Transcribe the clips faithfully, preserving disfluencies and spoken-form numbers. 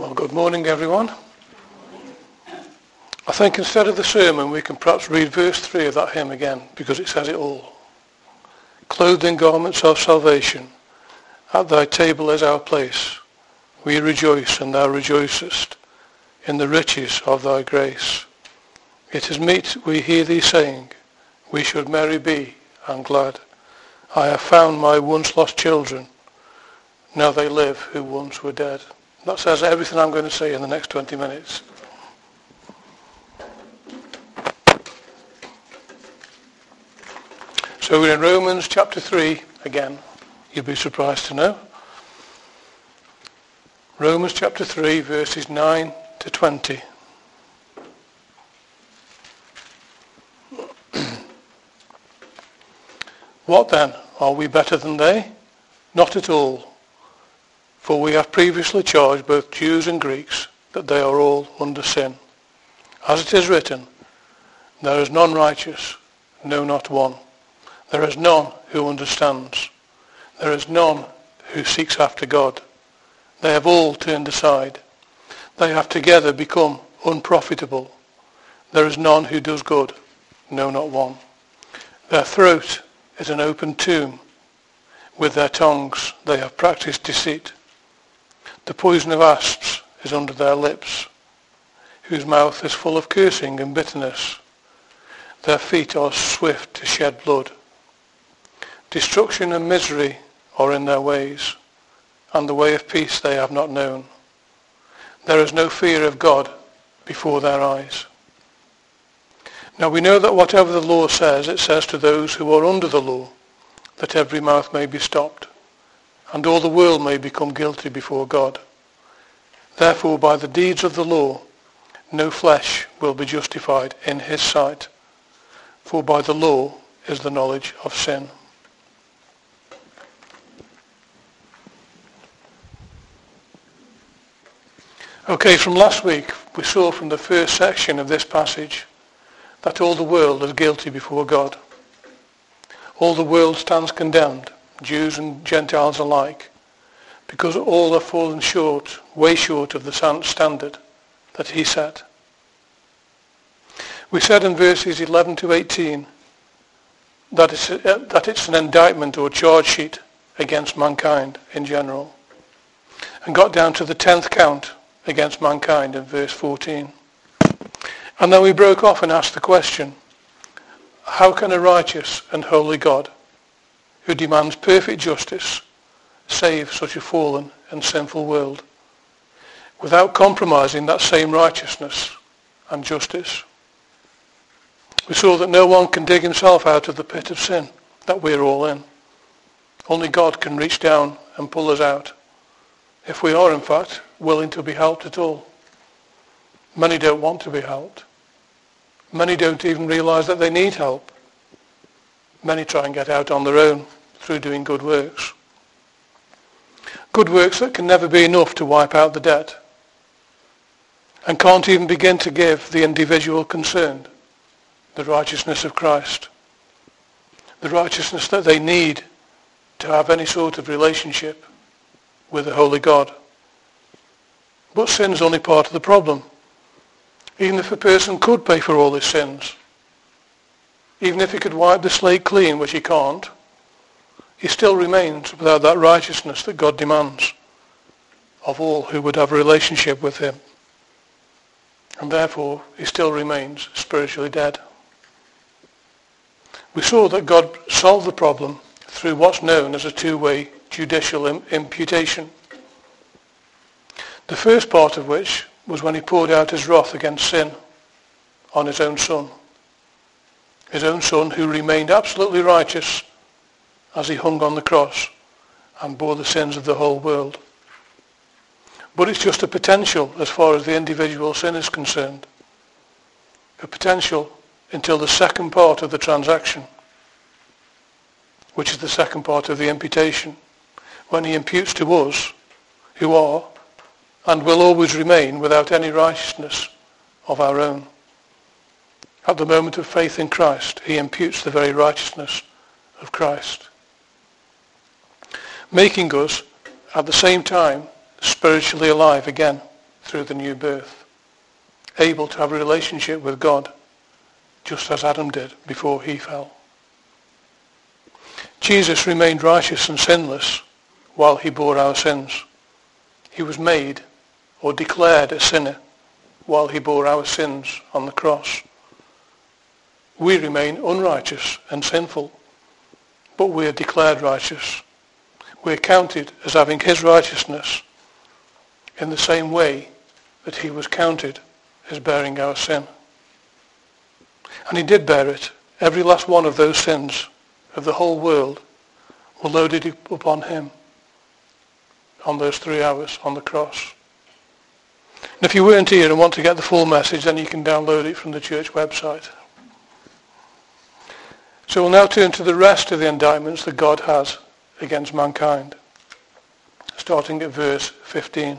Well, good morning, everyone. I think instead of the sermon, we can perhaps read verse three of that hymn again, because it says it all. Clothed in garments of salvation, at thy table is our place. We rejoice, and thou rejoicest, in the riches of thy grace. It is meet we hear thee saying, we should merry be and glad. I have found my once lost children, now they live who once were dead. That says everything I'm going to say in the next twenty minutes. So we're in Romans chapter three again. You'll be surprised to know. Romans chapter three, verses nine to twenty. What then? Are we better than they? Not at all. For we have previously charged both Jews and Greeks that they are all under sin. As it is written, there is none righteous, no, not one. There is none who understands. There is none who seeks after God. They have all turned aside. They have together become unprofitable. There is none who does good, no, not one. Their throat is an open tomb. With their tongues they have practiced deceit. The poison of asps is under their lips, whose mouth is full of cursing and bitterness. Their feet are swift to shed blood. Destruction and misery are in their ways, and the way of peace they have not known. There is no fear of God before their eyes. Now we know that whatever the law says, it says to those who are under the law, that every mouth may be stopped, and all the world may become guilty before God. Therefore, by the deeds of the law, no flesh will be justified in his sight, for by the law is the knowledge of sin. Okay, from last week, we saw from the first section of this passage that all the world is guilty before God. All the world stands condemned, Jews and Gentiles alike, because all have fallen short, way short of the standard that he set. We said in verses eleven to eighteen that it's, uh, that it's an indictment or charge sheet against mankind in general, and got down to the tenth count against mankind in verse fourteen. And then we broke off and asked the question, how can a righteous and holy God, who demands perfect justice, save such a fallen and sinful world without compromising that same righteousness and justice? We saw that no one can dig himself out of the pit of sin that we're all in. Only God can reach down and pull us out, if we are in fact willing to be helped at all. Many don't want to be helped. Many don't even realize that they need help. Many try and get out on their own through doing good works. Good works that can never be enough to wipe out the debt, and can't even begin to give the individual concerned the righteousness of Christ, the righteousness that they need to have any sort of relationship with the Holy God. But sin's only part of the problem. Even if a person could pay for all his sins, even if he could wipe the slate clean, which he can't, he still remains without that righteousness that God demands of all who would have a relationship with him. And therefore, he still remains spiritually dead. We saw that God solved the problem through what's known as a two-way judicial imputation. The first part of which was when he poured out his wrath against sin on his own son. His own son who remained absolutely righteous as he hung on the cross and bore the sins of the whole world. But it's just a potential as far as the individual sin is concerned. A potential until the second part of the transaction, which is the second part of the imputation, when he imputes to us who are and will always remain without any righteousness of our own. At the moment of faith in Christ, he imputes the very righteousness of Christ, making us at the same time spiritually alive again through the new birth, able to have a relationship with God, just as Adam did before he fell. Jesus remained righteous and sinless while he bore our sins. He was made or declared a sinner while he bore our sins on the cross. We remain unrighteous and sinful, but we are declared righteous. We are counted as having his righteousness in the same way that he was counted as bearing our sin. And he did bear it. Every last one of those sins of the whole world were loaded upon him on those three hours on the cross. And if you weren't here and want to get the full message, then you can download it from the church website. So we'll now turn to the rest of the indictments that God has against mankind, starting at verse fifteen.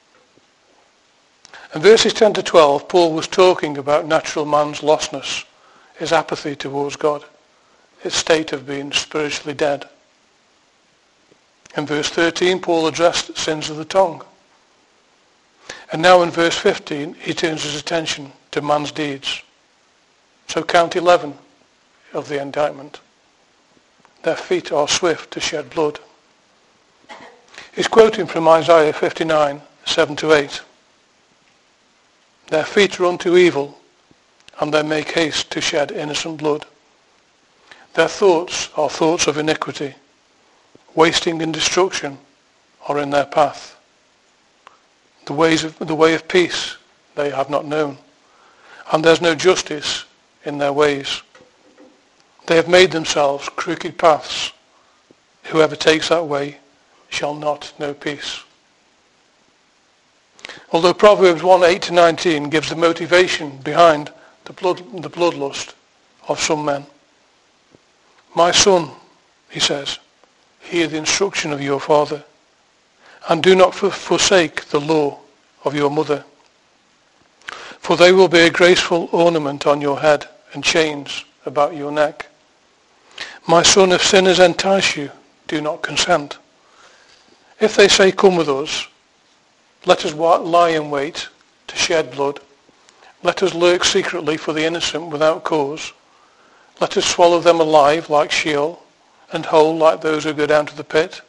In verses ten to twelve, Paul was talking about natural man's lostness, his apathy towards God, his state of being spiritually dead. In verse thirteen, Paul addressed sins of the tongue. And now in verse fifteen, he turns his attention to man's deeds. So count eleven of the indictment. Their feet are swift to shed blood. He's quoting from Isaiah fifty-nine, seven to eight. Their feet run to evil, and they make haste to shed innocent blood. Their thoughts are thoughts of iniquity. Wasting and destruction are in their path. The ways of the way of peace they have not known, and there's no justice in their ways. They have made themselves crooked paths. Whoever takes that way shall not know peace. Although Proverbs one, eight to nineteen gives the motivation behind the blood, the bloodlust of some men. My son, he says, hear the instruction of your father, and do not forsake the law of your mother. For they will be a graceful ornament on your head and chains about your neck. My son, if sinners entice you, do not consent. If they say, come with us, let us lie in wait to shed blood. Let us lurk secretly for the innocent without cause. Let us swallow them alive like Sheol, and whole like those who go down to the pit.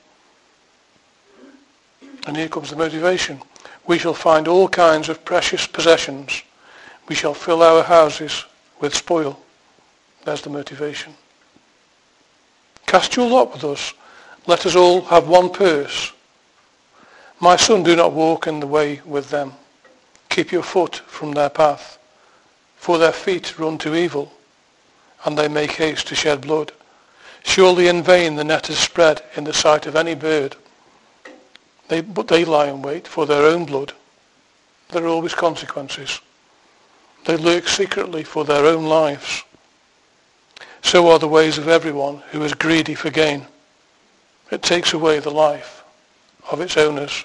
And here comes the motivation. We shall find all kinds of precious possessions. We shall fill our houses with spoil. There's the motivation. Cast your lot with us. Let us all have one purse. My son, do not walk in the way with them. Keep your foot from their path. For their feet run to evil, and they make haste to shed blood. Surely in vain the net is spread in the sight of any bird. They, but they lie in wait for their own blood. There are always consequences. They lurk secretly for their own lives. So are the ways of everyone who is greedy for gain. It takes away the life of its owners.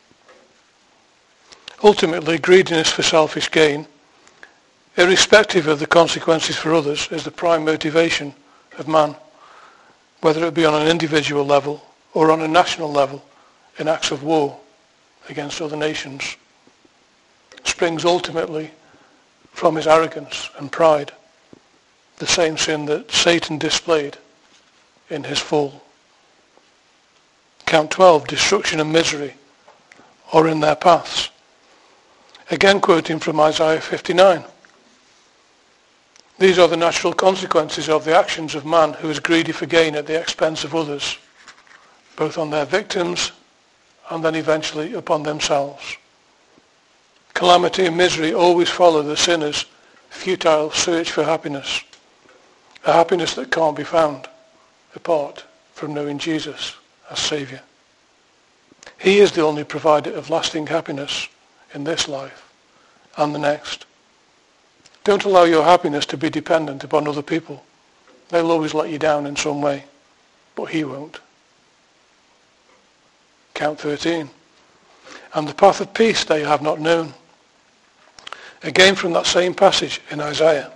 Ultimately, greediness for selfish gain, irrespective of the consequences for others, is the prime motivation of man, whether it be on an individual level or on a national level in acts of war against other nations. Springs ultimately from his arrogance and pride, the same sin that Satan displayed in his fall. Count twelve, destruction and misery are in their paths. Again quoting from Isaiah fifty-nine. These are the natural consequences of the actions of man who is greedy for gain at the expense of others, both on their victims and then eventually upon themselves. Calamity and misery always follow the sinner's futile search for happiness, a happiness that can't be found apart from knowing Jesus as Saviour. He is the only provider of lasting happiness in this life and the next. Don't allow your happiness to be dependent upon other people. They'll always let you down in some way, but he won't. Count thirteen. And the path of peace they have not known. Again from that same passage in Isaiah.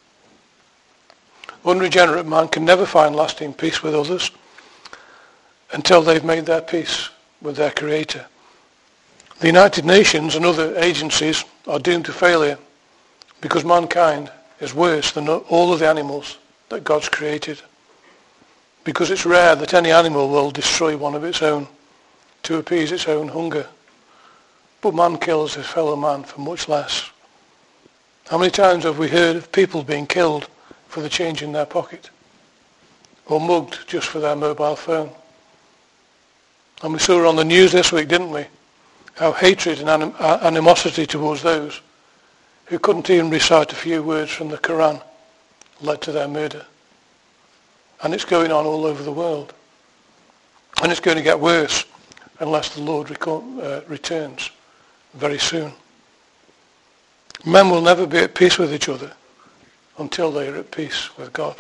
Unregenerate man can never find lasting peace with others. until they've made their peace with their Creator. The United Nations and other agencies are doomed to failure because mankind is worse than all of the animals that God's created. Because it's rare that any animal will destroy one of its own to appease its own hunger. But man kills his fellow man for much less. How many times have we heard of people being killed for the change in their pocket? Or mugged just for their mobile phone? And we saw on the news this week, didn't we? How hatred and anim- animosity towards those who couldn't even recite a few words from the Quran led to their murder. And it's going on all over the world. And it's going to get worse unless the Lord reco- uh, returns very soon. Men will never be at peace with each other until they are at peace with God.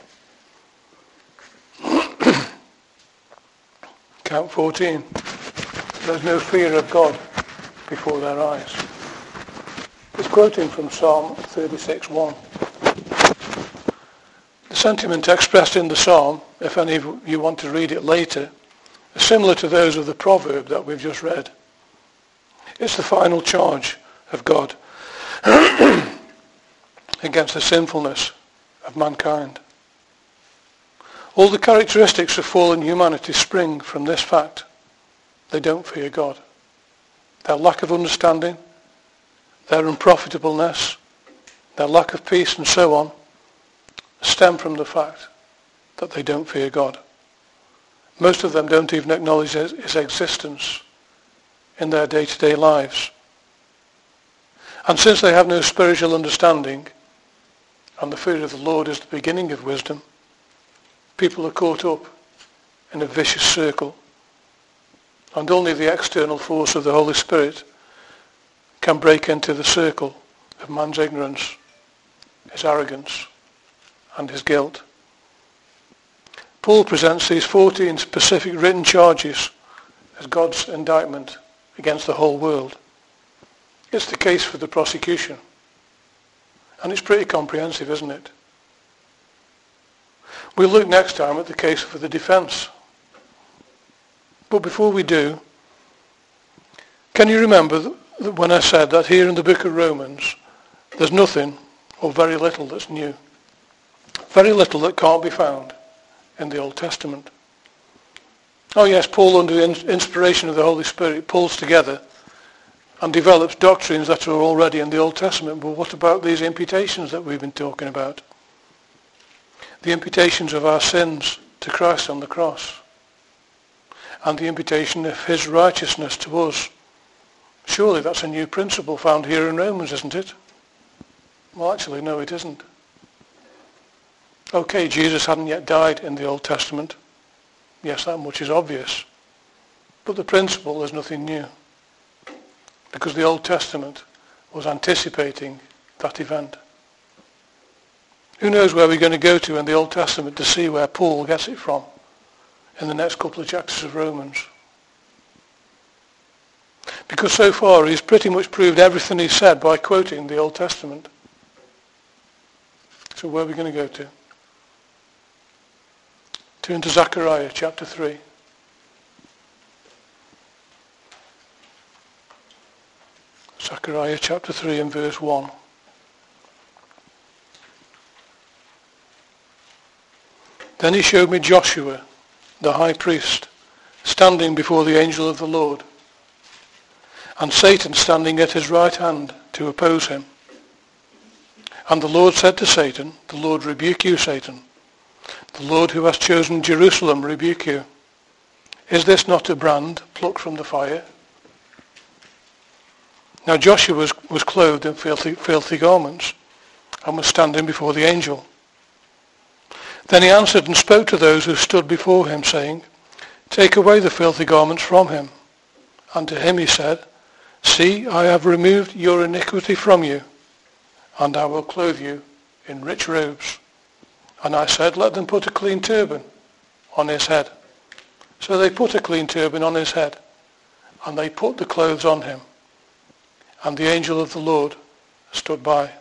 Count fourteen. There's no fear of God before their eyes. It's quoting from Psalm thirty-six one. The sentiment expressed in the psalm, if any of you want to read it later, is similar to those of the proverb that we've just read. It's the final charge of God against the sinfulness of mankind. All the characteristics of fallen humanity spring from this fact. They don't fear God. Their lack of understanding, their unprofitableness, their lack of peace and so on stem from the fact that they don't fear God. Most of them don't even acknowledge his existence in their day-to-day lives. And since they have no spiritual understanding, and the fear of the Lord is the beginning of wisdom, people are caught up in a vicious circle. And only the external force of the Holy Spirit can break into the circle of man's ignorance, his arrogance, and his guilt. Paul presents these fourteen specific written charges as God's indictment against the whole world. It's the case for the prosecution. And it's pretty comprehensive, isn't it? We'll look next time at the case for the defense. But before we do, can you remember that when I said that here in the book of Romans, there's nothing or very little that's new? Very little that can't be found in the Old Testament. Oh yes, Paul, under the inspiration of the Holy Spirit, pulls together and develops doctrines that are already in the Old Testament. But what about these imputations that we've been talking about? The imputations of our sins to Christ on the cross. And the imputation of his righteousness to us. Surely that's a new principle found here in Romans, isn't it? Well, actually, no, it isn't. Okay, Jesus hadn't yet died in the Old Testament. Yes, that much is obvious. But the principle is nothing new. Because the Old Testament was anticipating that event. Who knows where we're going to go to in the Old Testament to see where Paul gets it from in the next couple of chapters of Romans. Because so far he's pretty much proved everything he said by quoting the Old Testament. So where are we going to go to? Turn to Zechariah chapter three. Zechariah chapter three and verse one. Then he showed me Joshua, the high priest, standing before the angel of the Lord, and Satan standing at his right hand to oppose him. And the Lord said to Satan, the Lord rebuke you, Satan. The Lord who has chosen Jerusalem rebuke you. Is this not a brand plucked from the fire? Now Joshua was, was clothed in filthy, filthy garments and was standing before the angel. Then he answered and spoke to those who stood before him, saying, Take away the filthy garments from him. And to him he said, See, I have removed your iniquity from you, and I will clothe you in rich robes. And I said, Let them put a clean turban on his head. So they put a clean turban on his head, and they put the clothes on him. And the angel of the Lord stood by.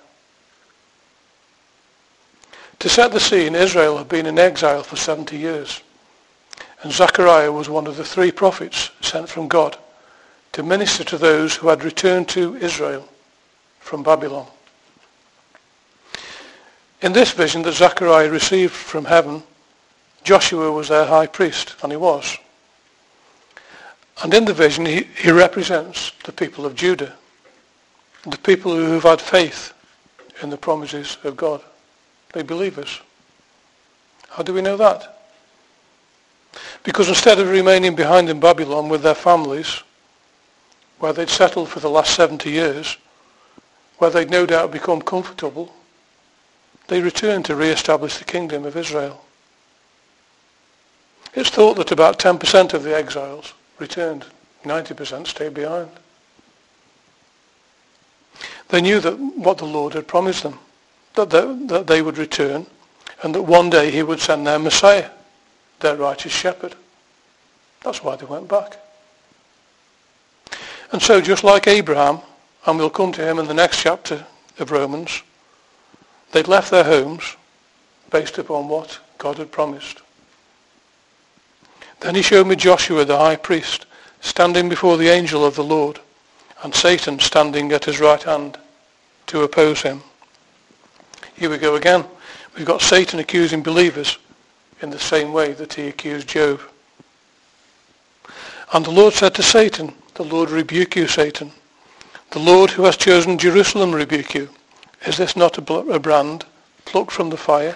To set the scene, Israel had been in exile for seventy years. And Zechariah was one of the three prophets sent from God to minister to those who had returned to Israel from Babylon. In this vision that Zechariah received from heaven, Joshua was their high priest, and he was. And in the vision he, he represents the people of Judah, the people who have had faith in the promises of God. They believers. How do we know that? Because instead of remaining behind in Babylon with their families, where they'd settled for the last seventy years, where they'd no doubt become comfortable, they returned to re-establish the kingdom of Israel. It's thought that about ten percent of the exiles returned. ninety percent stayed behind. They knew that what the Lord had promised them, that they, that they would return, and that one day he would send their Messiah, their righteous shepherd. That's why they went back. And so just like Abraham, and we'll come to him in the next chapter of Romans, they'd left their homes based upon what God had promised. Then he showed me Joshua the high priest standing before the angel of the Lord, and Satan standing at his right hand to oppose him. Here we go again. We've got Satan accusing believers in the same way that he accused Job. And the Lord said to Satan, "The Lord rebuke you, Satan. The Lord who has chosen Jerusalem rebuke you. Is this not a brand plucked from the fire?"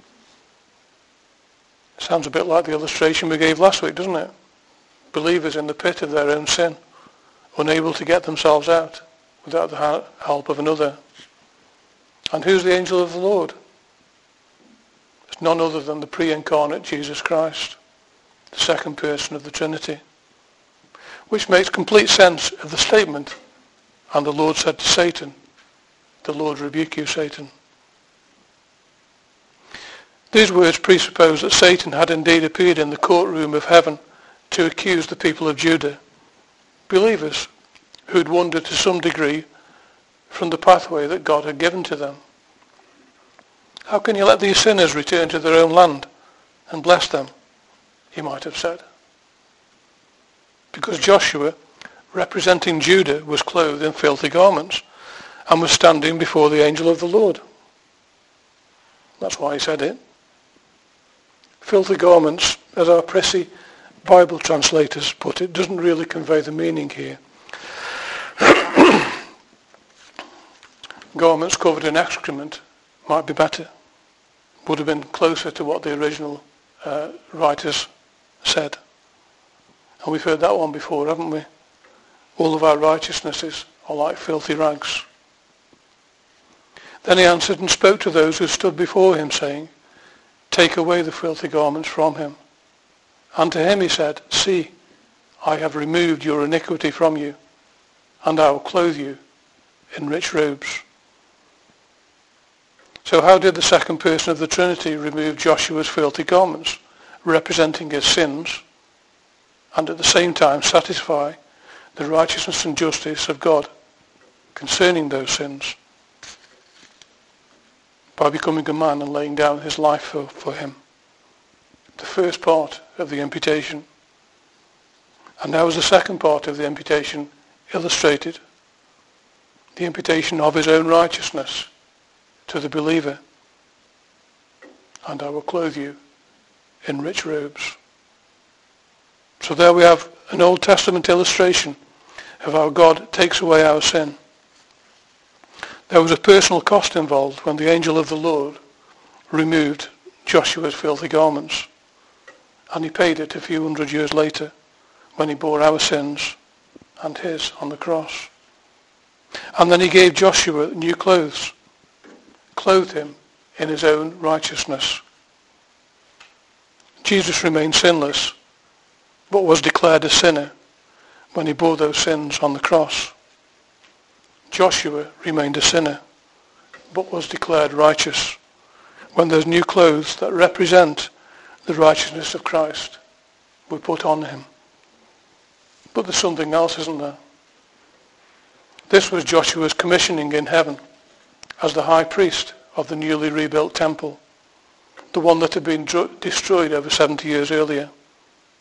Sounds a bit like the illustration we gave last week, doesn't it? Believers in the pit of their own sin, unable to get themselves out without the help of another. And who's the angel of the Lord? It's none other than the pre-incarnate Jesus Christ, the second person of the Trinity. Which makes complete sense of the statement, "And the Lord said to Satan, the Lord rebuke you, Satan." These words presuppose that Satan had indeed appeared in the courtroom of heaven to accuse the people of Judah, believers who had wandered to some degree from the pathway that God had given to them. How can you let these sinners return to their own land and bless them? He might have said. Because Joshua, representing Judah, was clothed in filthy garments and was standing before the angel of the Lord. That's why he said it. Filthy garments, as our prissy Bible translators put it, doesn't really convey the meaning here. Garments covered in excrement might be better. Would have been closer to what the original uh, writers said. And we've heard that one before, haven't we? All of our righteousnesses are like filthy rags. Then he answered and spoke to those who stood before him, saying, "Take away the filthy garments from him." And to him he said, "See, I have removed your iniquity from you, and I will clothe you in rich robes." So how did the second person of the Trinity remove Joshua's filthy garments, representing his sins, and at the same time satisfy the righteousness and justice of God concerning those sins? By becoming a man and laying down his life for, for him. The first part of the imputation. And now is the second part of the imputation illustrated. The imputation of his own righteousness to the believer. "And I will clothe you in rich robes." So there we have an Old Testament illustration of how God takes away our sin. There was a personal cost involved when the angel of the Lord removed Joshua's filthy garments, and he paid it a few hundred years later when he bore our sins and his on the cross. And then he gave Joshua new clothes, clothed him in his own righteousness. Jesus remained sinless, but was declared a sinner when he bore those sins on the cross. Joshua remained a sinner, but was declared righteous when those new clothes that represent the righteousness of Christ were put on him. But there's something else, isn't there? This was Joshua's commissioning in heaven as the high priest of the newly rebuilt temple, the one that had been dro- destroyed over seventy years earlier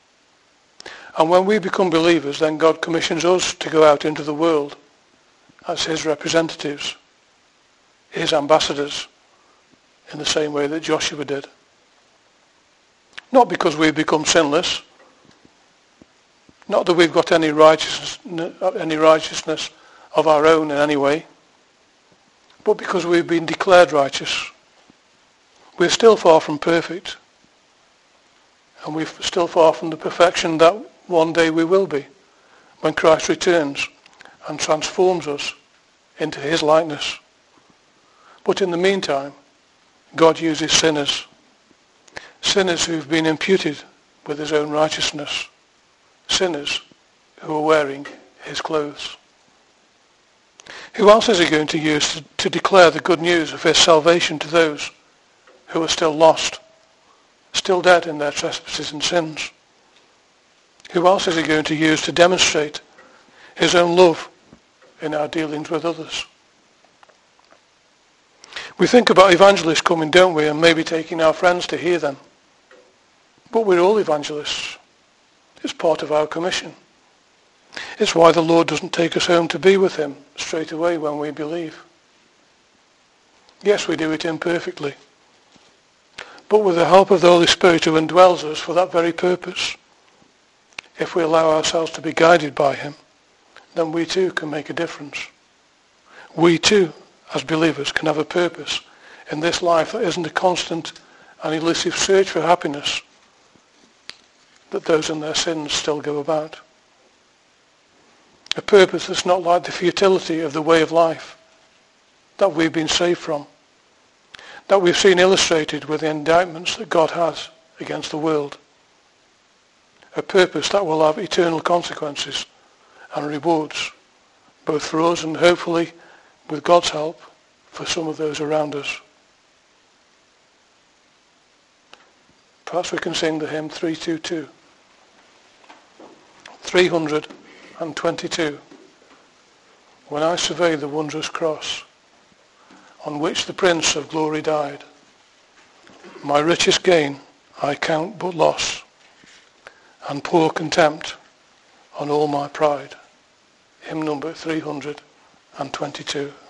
And when we become believers, then God commissions us to go out into the world as his representatives, his ambassadors, in the same way that Joshua did. Not because we've become sinless, not that we've got any righteousness, any righteousness of our own in any way, but because we've been declared righteous. We're still far from perfect, and we're still far from the perfection that one day we will be when Christ returns and transforms us into his likeness. But in the meantime, God uses sinners, sinners who've been imputed with his own righteousness, sinners who are wearing his clothes. Who else is he going to use to, to declare the good news of his salvation to those who are still lost, still dead in their trespasses and sins? Who else is he going to use to demonstrate his own love in our dealings with others? We think about evangelists coming, don't we, and maybe taking our friends to hear them. But we're all evangelists. It's part of our commission. It's why the Lord doesn't take us home to be with him straight away when we believe. Yes, we do it imperfectly, but with the help of the Holy Spirit who indwells us for that very purpose. If we allow ourselves to be guided by him, then we too can make a difference. We too, as believers, can have a purpose in this life that isn't a constant and elusive search for happiness that those in their sins still go about. A purpose that's not like the futility of the way of life that we've been saved from, that we've seen illustrated with the indictments that God has against the world. A purpose that will have eternal consequences and rewards, both for us and hopefully, with God's help, for some of those around us. Perhaps we can sing the hymn three two two. three hundred twenty-two. When I survey the wondrous cross on which the Prince of Glory died, my richest gain I count but loss, and pour contempt on all my pride. Hymn number three hundred twenty-two.